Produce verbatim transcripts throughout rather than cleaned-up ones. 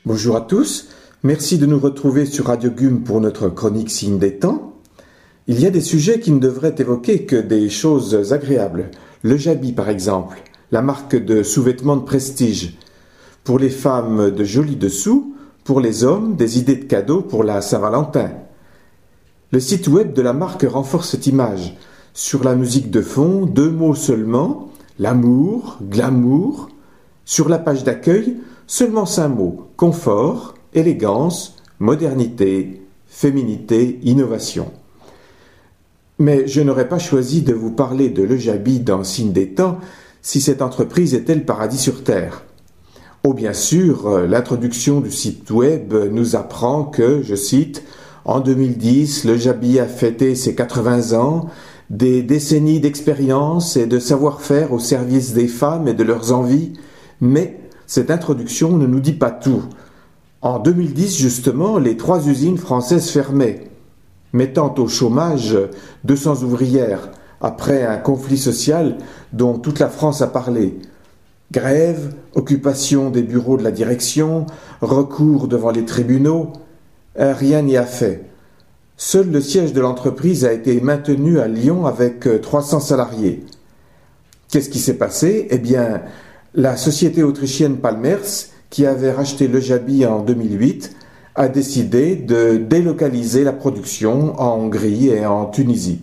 Bonjour à tous, merci de nous retrouver sur Radio Gume pour notre chronique Signe des temps. Il y a des sujets qui ne devraient évoquer que des choses agréables. Le Jabi par exemple, la marque de sous-vêtements de prestige. Pour les femmes, de jolis dessous, pour les hommes, des idées de cadeaux pour la Saint-Valentin. Le site web de la marque renforce cette image. Sur la musique de fond, deux mots seulement, l'amour, glamour. Sur la page d'accueil, seulement cinq mots, confort, élégance, modernité, féminité, innovation. Mais je n'aurais pas choisi de vous parler de Le Jabi dans Signe des temps si cette entreprise était le paradis sur terre. Oh bien sûr, l'introduction du site web nous apprend que, je cite, « En deux mille dix, Le Jabi a fêté ses quatre-vingts ans, des décennies d'expérience et de savoir-faire au service des femmes et de leurs envies, mais cette introduction ne nous dit pas tout. En deux mille dix, justement, les trois usines françaises fermaient, mettant au chômage deux cents ouvrières après un conflit social dont toute la France a parlé. Grève, occupation des bureaux de la direction, recours devant les tribunaux, rien n'y a fait. Seul le siège de l'entreprise a été maintenu à Lyon avec trois cents salariés. Qu'est-ce qui s'est passé ? Eh bien, la société autrichienne Palmers, qui avait racheté Le Jabi en deux mille huit, a décidé de délocaliser la production en Hongrie et en Tunisie.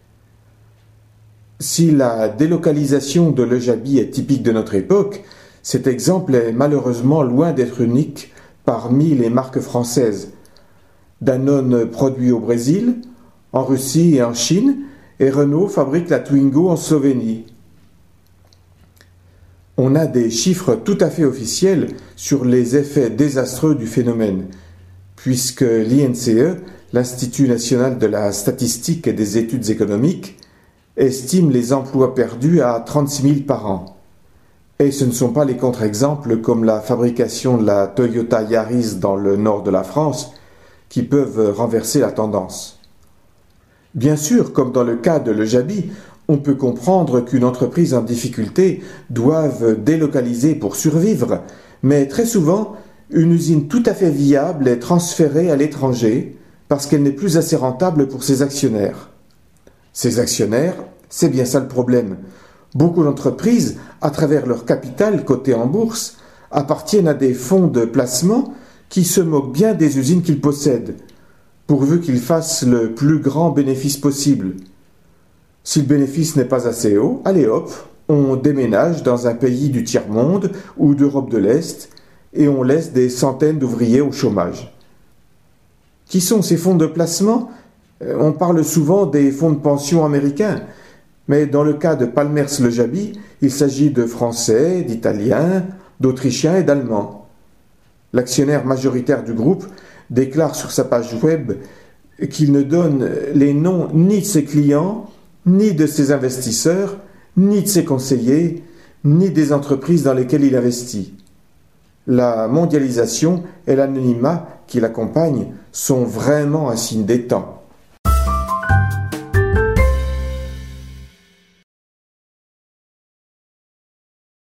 Si la délocalisation de Le Jabi est typique de notre époque, cet exemple est malheureusement loin d'être unique parmi les marques françaises. Danone produit au Brésil, en Russie et en Chine, et Renault fabrique la Twingo en Slovénie. On a des chiffres tout à fait officiels sur les effets désastreux du phénomène, puisque l'I N S E, l'Institut national de la statistique et des études économiques, estime les emplois perdus à trente-six mille par an. Et ce ne sont pas les contre-exemples comme la fabrication de la Toyota Yaris dans le nord de la France qui peuvent renverser la tendance. Bien sûr, comme dans le cas de Le Jabi, on peut comprendre qu'une entreprise en difficulté doive délocaliser pour survivre, mais très souvent, une usine tout à fait viable est transférée à l'étranger parce qu'elle n'est plus assez rentable pour ses actionnaires. Ces actionnaires, c'est bien ça le problème. Beaucoup d'entreprises, à travers leur capital coté en bourse, appartiennent à des fonds de placement qui se moquent bien des usines qu'ils possèdent, pourvu qu'ils fassent le plus grand bénéfice possible. Si le bénéfice n'est pas assez haut, allez hop, on déménage dans un pays du tiers-monde ou d'Europe de l'Est et on laisse des centaines d'ouvriers au chômage. Qui sont ces fonds de placement ? On parle souvent des fonds de pension américains, mais dans le cas de Palmers Le Jabi, il s'agit de Français, d'Italiens, d'Autrichiens et d'Allemands. L'actionnaire majoritaire du groupe déclare sur sa page web qu'il ne donne les noms ni de ses clients, ni de ses investisseurs, ni de ses conseillers, ni des entreprises dans lesquelles il investit. La mondialisation et l'anonymat qui l'accompagnent sont vraiment un signe des temps.